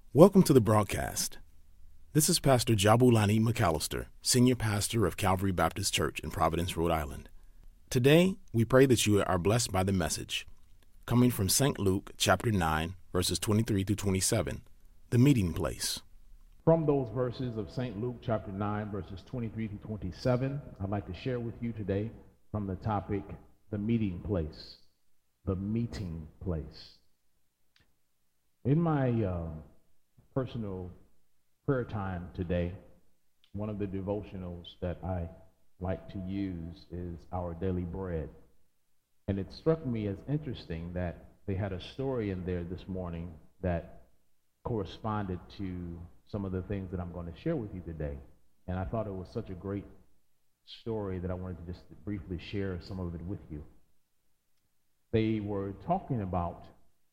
Welcome to the broadcast. This is Pastor Jabulani McAllister, Senior Pastor of Calvary Baptist Church in Providence, Rhode Island. Today, we pray that you are blessed by the message, coming from St. Luke chapter 9, verses 23 through 27, the meeting place. From those verses of St. Luke chapter 9, verses 23 to 27, I'd like to share with you today from the topic, the meeting place. The meeting place. In my personal prayer time today, one of the devotionals that I like to use is Our Daily Bread. And it struck me as interesting that they had a story in there this morning that corresponded to some of the things that I'm going to share with you today. And I thought it was such a great story that I wanted to just briefly share some of it with you. They were talking about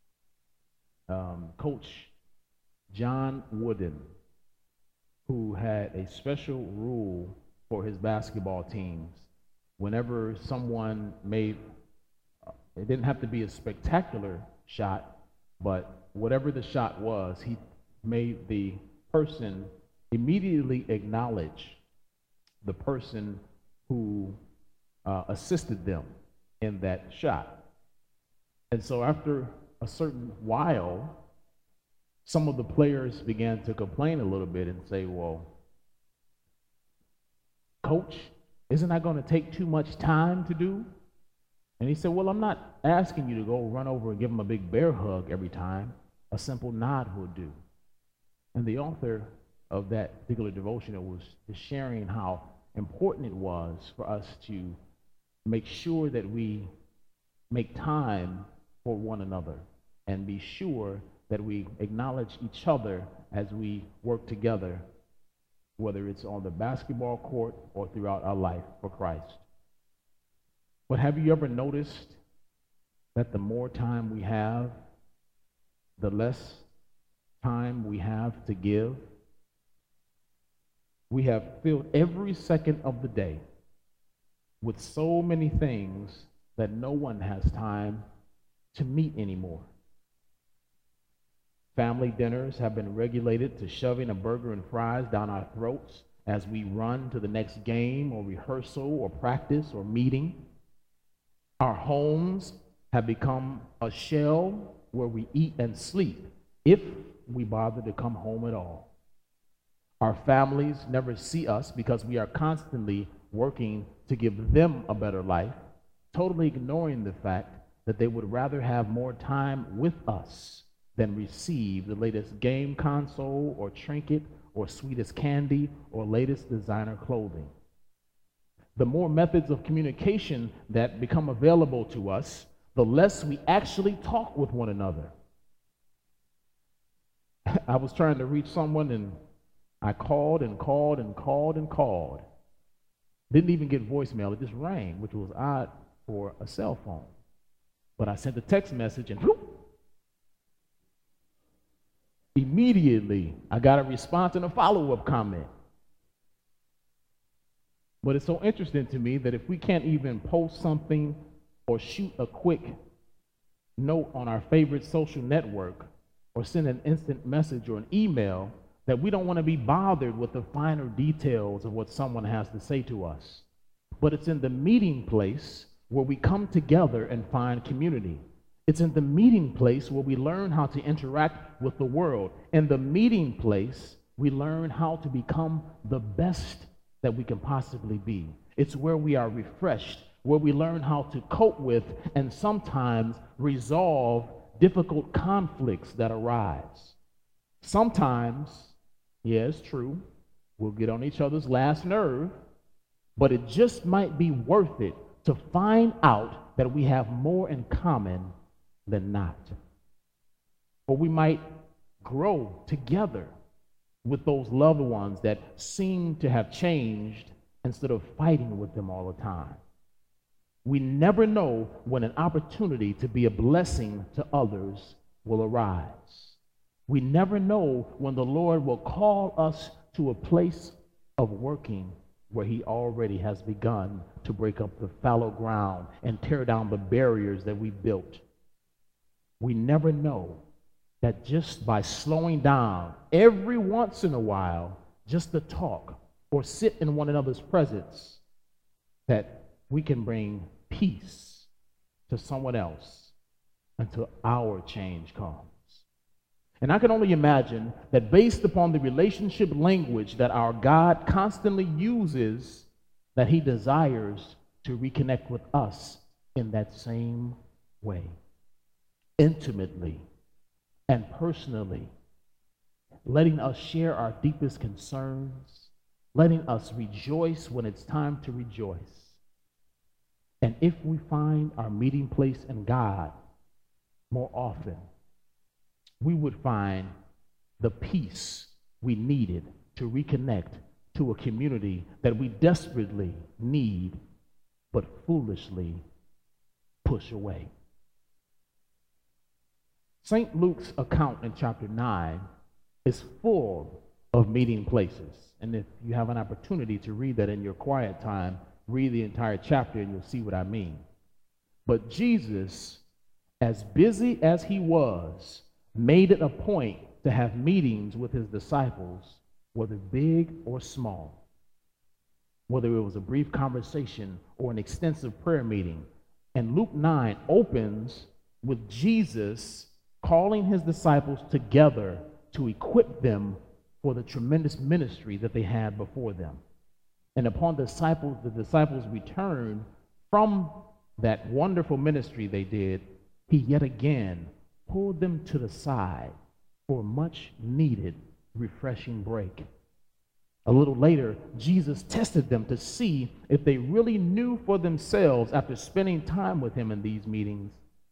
Coach John Wooden, who had a special rule for his basketball teams. Whenever someone made, it didn't have to be a spectacular shot, but whatever the shot was, he made the person immediately acknowledge the person who assisted them in that shot. And so after a certain while, some of the players began to complain a little bit and say, well, Coach, isn't that going to take too much time to do? And he said, well, I'm not asking you to go run over and give him a big bear hug every time. A simple nod will do. And the author of that particular devotional was sharing how important it was for us to make sure that we make time for one another and be sure that we acknowledge each other as we work together, whether it's on the basketball court or throughout our life for Christ. But have you ever noticed that the more time we have, the less time we have to give? We have filled every second of the day with so many things that no one has time to meet anymore. Family dinners have been regulated to shoving a burger and fries down our throats as we run to the next game or rehearsal or practice or meeting. Our homes have become a shell where we eat and sleep, if we bother to come home at all. Our families never see us because we are constantly working to give them a better life, totally ignoring the fact that they would rather have more time with us than receive the latest game console or trinket or sweetest candy or latest designer clothing. The more methods of communication that become available to us, the less we actually talk with one another. I was trying to reach someone and I called and called and called and called. Didn't even get voicemail, it just rang, which was odd for a cell phone. But I sent a text message and whoop, immediately, I got a response and a follow-up comment. But it's so interesting to me that if we can't even post something or shoot a quick note on our favorite social network or send an instant message or an email, that we don't want to be bothered with the finer details of what someone has to say to us. But it's in the meeting place where we come together and find community. It's in the meeting place where we learn how to interact with the world. In the meeting place, we learn how to become the best that we can possibly be. It's where we are refreshed, where we learn how to cope with and sometimes resolve difficult conflicts that arise. Sometimes, yeah, it's true, we'll get on each other's last nerve, but it just might be worth it to find out that we have more in common than not. Or we might grow together with those loved ones that seem to have changed instead of fighting with them all the time. We never know when an opportunity to be a blessing to others will arise. We never know when the Lord will call us to a place of working where he already has begun to break up the fallow ground and tear down the barriers that we built. We never know that just by slowing down every once in a while, just to talk or sit in one another's presence, that we can bring peace to someone else until our change comes. And I can only imagine that based upon the relationship language that our God constantly uses, that he desires to reconnect with us in that same way, intimately and personally, letting us share our deepest concerns, letting us rejoice when it's time to rejoice. And if we find our meeting place in God more often, we would find the peace we needed to reconnect to a community that we desperately need but foolishly push away. St. Luke's account in chapter 9 is full of meeting places. And if you have an opportunity to read that in your quiet time, read the entire chapter and you'll see what I mean. But Jesus, as busy as he was, made it a point to have meetings with his disciples, whether big or small, whether it was a brief conversation or an extensive prayer meeting. And Luke 9 opens with Jesus calling his disciples together to equip them for the tremendous ministry that they had before them. And upon the disciples returned from that wonderful ministry they did, he yet again pulled them to the side for a much needed refreshing break. A little later, Jesus tested them to see if they really knew for themselves, after spending time with him in these meetings,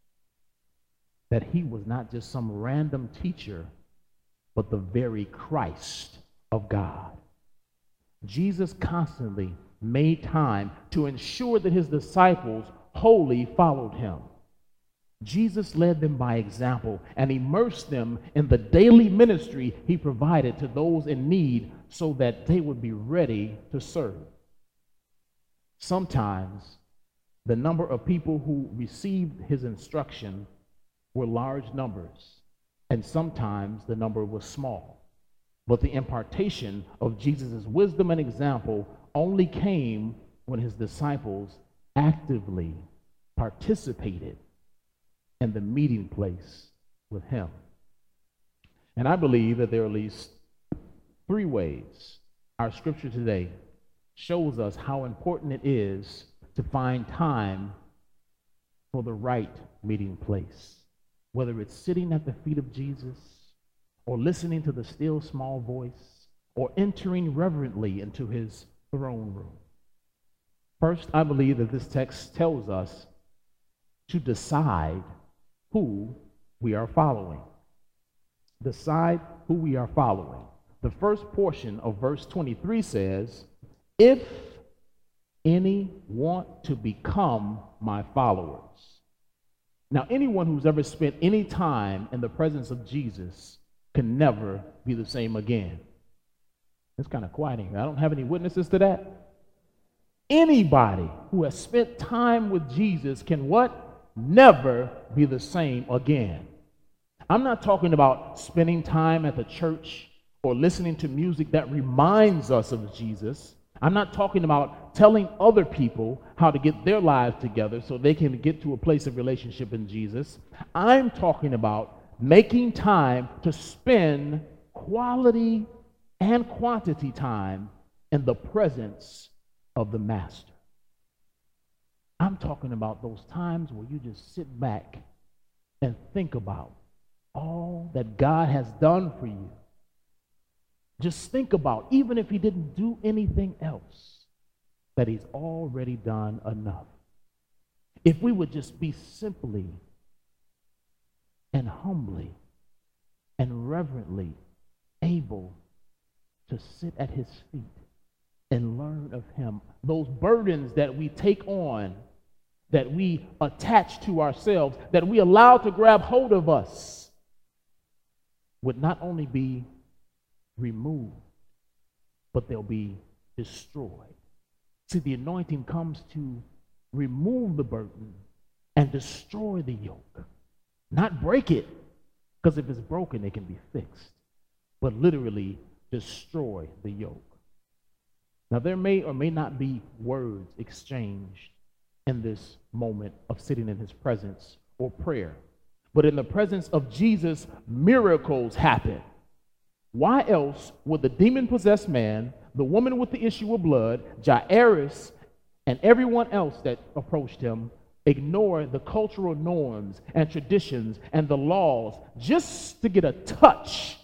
that he was not just some random teacher, but the very Christ of God. Jesus constantly made time to ensure that his disciples wholly followed him. Jesus led them by example and immersed them in the daily ministry he provided to those in need so that they would be ready to serve. Sometimes the number of people who received his instruction were large numbers, and sometimes the number was small. But the impartation of Jesus' wisdom and example only came when his disciples actively participated in the meeting place with him. And I believe that there are at least 3 ways our scripture today shows us how important it is to find time for the right meeting place, whether it's sitting at the feet of Jesus, or listening to the still small voice, or entering reverently into his throne room. First, I believe that this text tells us to decide who we are following. Decide who we are following. The first portion of verse 23 says, "If any want to become my followers." Now, anyone who's ever spent any time in the presence of Jesus can never be the same again. It's kind of quiet in here. I don't have any witnesses to that. Anybody who has spent time with Jesus can what? Never be the same again. I'm not talking about spending time at the church or listening to music that reminds us of Jesus. I'm not talking about telling other people how to get their lives together so they can get to a place of relationship in Jesus. I'm talking about making time to spend quality and quantity time in the presence of the Master. I'm talking about those times where you just sit back and think about all that God has done for you. Just think about, even if he didn't do anything else, that he's already done enough. If we would just be simply and humbly and reverently able to sit at his feet and learn of him, those burdens that we take on, that we attach to ourselves, that we allow to grab hold of us, would not only be removed, but they'll be destroyed. See, the anointing comes to remove the burden and destroy the yoke, not break it, Because if it's broken, it can be fixed. But literally destroy the yoke. Now, there may or may not be words exchanged in this moment of sitting in his presence or prayer. But in the presence of Jesus, miracles happen. Why else would the demon-possessed man, the woman with the issue of blood, Jairus, and everyone else that approached him ignore the cultural norms and traditions and the laws just to get a touch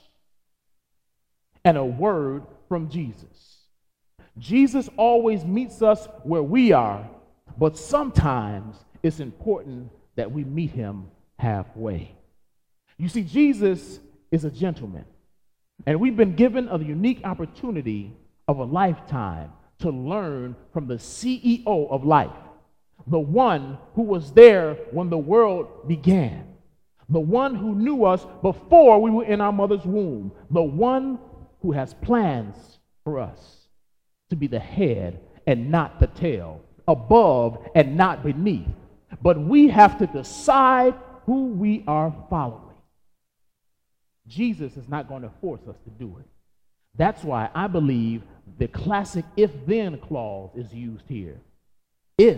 and a word from Jesus? Jesus always meets us where we are, but sometimes it's important that we meet him halfway. You see, Jesus is a gentleman, and we've been given a unique opportunity of a lifetime to learn from the CEO of life, the one who was there when the world began, the one who knew us before we were in our mother's womb, the one who has plans for us to be the head and not the tail, above and not beneath. But we have to decide who we are following. Jesus is not going to force us to do it. That's why I believe the classic if-then clause is used here. If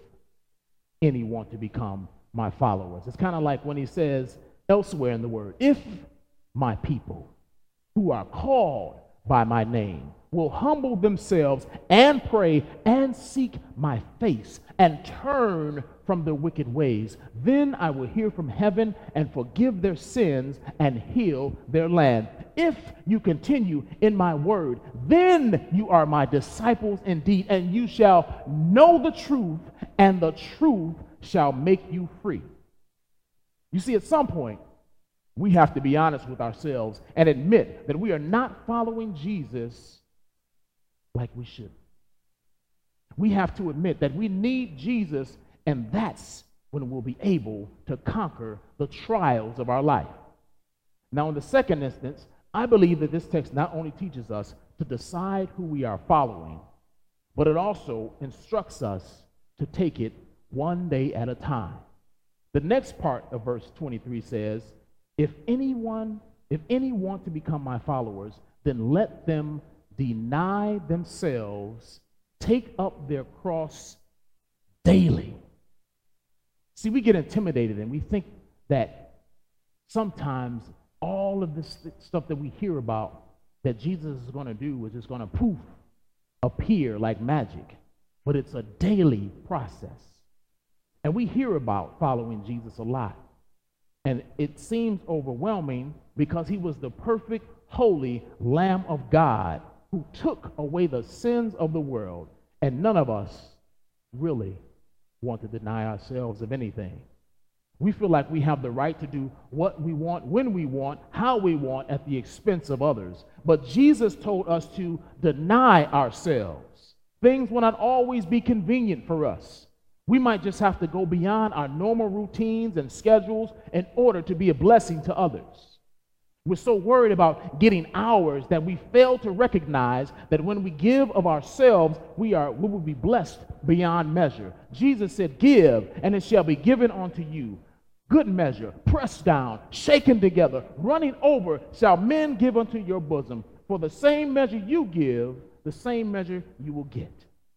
any want to become my followers. It's kind of like when he says elsewhere in the word, if my people who are called by my name will humble themselves and pray and seek my face and turn from their wicked ways, then I will hear from heaven and forgive their sins and heal their land. If you continue in my word, then you are my disciples indeed, and you shall know the truth, and the truth shall make you free. You see, at some point, we have to be honest with ourselves and admit that we are not following Jesus like we should. We have to admit that we need Jesus, and that's when we'll be able to conquer the trials of our life. Now, in the second instance, I believe that this text not only teaches us to decide who we are following, but it also instructs us to take it one day at a time. The next part of verse 23 says, if any want to become my followers, then let them deny themselves, take up their cross daily. See, we get intimidated and we think that sometimes all of this stuff that we hear about that Jesus is going to do is just going to poof, appear like magic. But it's a daily process. And we hear about following Jesus a lot. And it seems overwhelming because he was the perfect, holy Lamb of God who took away the sins of the world. And none of us really want to deny ourselves of anything. We feel like we have the right to do what we want, when we want, how we want, at the expense of others. But Jesus told us to deny ourselves. Things will not always be convenient for us. We might just have to go beyond our normal routines and schedules in order to be a blessing to others. We're so worried about getting ours that we fail to recognize that when we give of ourselves, we will be blessed beyond measure. Jesus said, give, and it shall be given unto you. Good measure, pressed down, shaken together, running over, shall men give unto your bosom. For the same measure you give, the same measure you will get.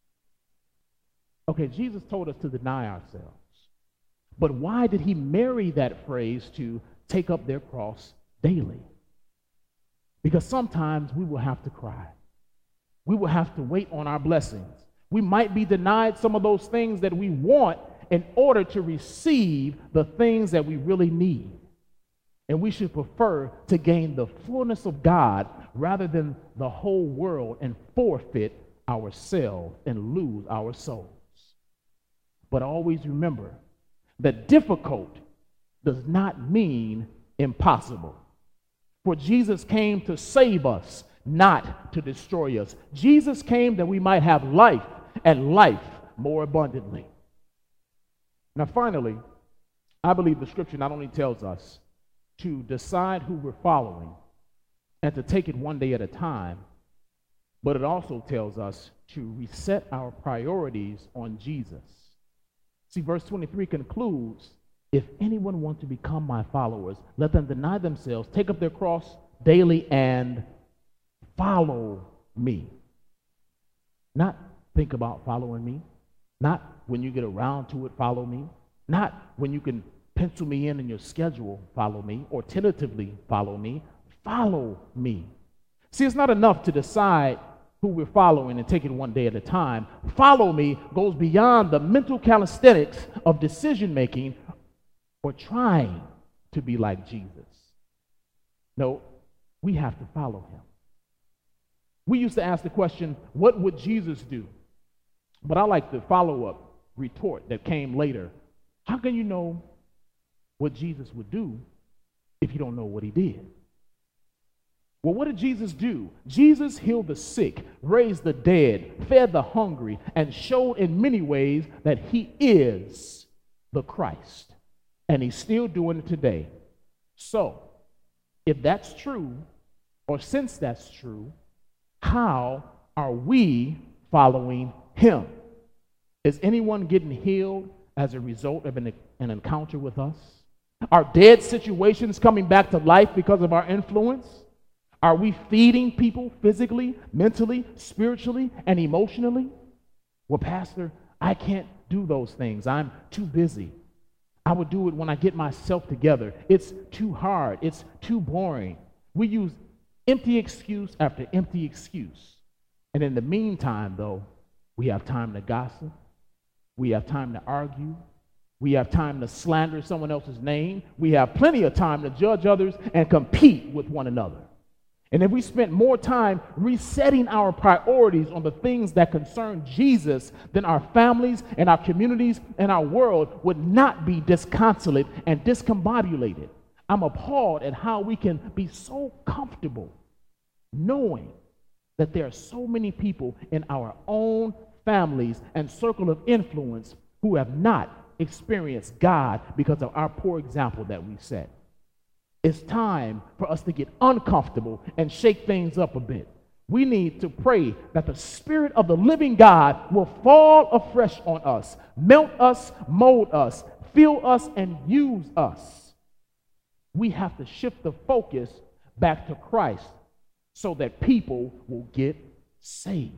Okay, Jesus told us to deny ourselves. But why did he marry that phrase to take up their cross daily? Because sometimes we will have to cry. We will have to wait on our blessings. We might be denied some of those things that we want in order to receive the things that we really need. And we should prefer to gain the fullness of God rather than the whole world and forfeit ourselves and lose our souls. But always remember that difficult does not mean impossible. For Jesus came to save us, not to destroy us. Jesus came that we might have life and life more abundantly. Now, finally, I believe the scripture not only tells us to decide who we're following and to take it one day at a time, but it also tells us to reset our priorities on Jesus. See, verse 23 concludes, if anyone wants to become my followers, let them deny themselves, take up their cross daily, and follow me. Not think about following me. Not when you get around to it, follow me. Not when you can pencil me in your schedule, follow me, or tentatively follow me. Follow me. See, it's not enough to decide who we're following and take it one day at a time. Follow me goes beyond the mental calisthenics of decision making or trying to be like Jesus. No, we have to follow him. We used to ask the question, what would Jesus do? But I like the follow-up retort that came later. How can you know what Jesus would do if you don't know what he did? Well, what did Jesus do? Jesus healed the sick, raised the dead, fed the hungry, and showed in many ways that he is the Christ. And he's still doing it today. So, if that's true, or since that's true, how are we following him? Is anyone getting healed as a result of an encounter with us? Are dead situations coming back to life because of our influence? Are we feeding people physically, mentally, spiritually, and emotionally? Well, Pastor, I can't do those things. I'm too busy. I would do it when I get myself together. It's too hard. It's too boring. We use empty excuse after empty excuse. And in the meantime, though, we have time to gossip. We have time to argue. We have time to slander someone else's name. We have plenty of time to judge others and compete with one another. And if we spent more time resetting our priorities on the things that concern Jesus, then our families and our communities and our world would not be disconsolate and discombobulated. I'm appalled at how we can be so comfortable knowing that there are so many people in our own families and circle of influence who have not experienced God because of our poor example that we set. It's time for us to get uncomfortable and shake things up a bit. We need to pray that the Spirit of the living God will fall afresh on us, melt us, mold us, fill us, and use us. We have to shift the focus back to Christ so that people will get saved.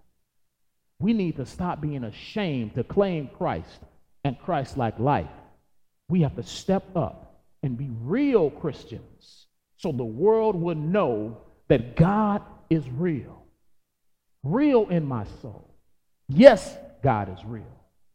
We need to stop being ashamed to claim Christ and Christ-like life. We have to step up and be real Christians so the world would know that God is real. Real in my soul. Yes, God is real.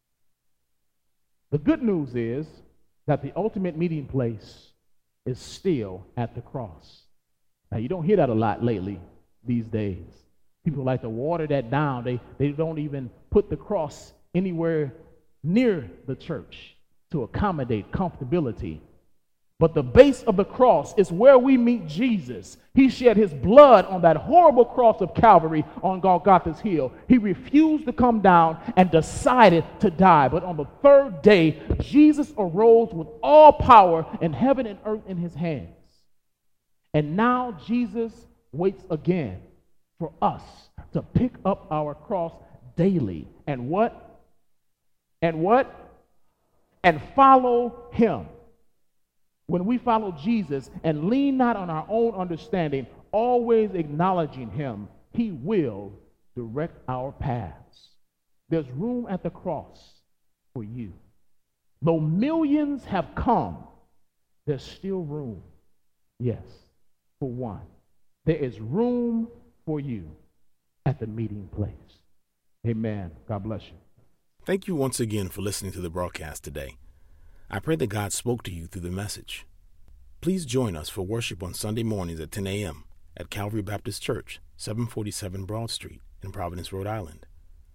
The good news is that the ultimate meeting place is still at the cross. Now, you don't hear that a lot lately these days. People like to water that down. They don't even put the cross anywhere near the church to accommodate comfortability. But the base of the cross is where we meet Jesus. He shed his blood on that horrible cross of Calvary on Golgotha's hill. He refused to come down and decided to die. But on the third day, Jesus arose with all power in heaven and earth in his hands. And now Jesus waits again for us to pick up our cross daily. And what? And what? And follow him. When we follow Jesus and lean not on our own understanding, always acknowledging him, he will direct our paths. There's room at the cross for you. Though millions have come, there's still room, yes, for one. There is room for you at the meeting place. Amen. God bless you. Thank you once again for listening to the broadcast today. I pray that God spoke to you through the message. Please join us for worship on Sunday mornings at 10 a.m. at Calvary Baptist Church, 747 Broad Street in Providence, Rhode Island.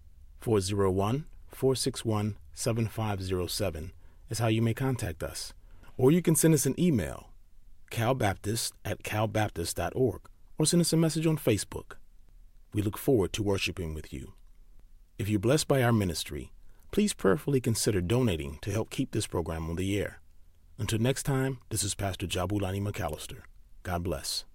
401-461-7507 is how you may contact us. Or you can send us an email, calbaptist@calbaptist.org, or send us a message on Facebook. We look forward to worshiping with you. If you're blessed by our ministry, please prayerfully consider donating to help keep this program on the air. Until next time, this is Pastor Jabulani McAllister. God bless.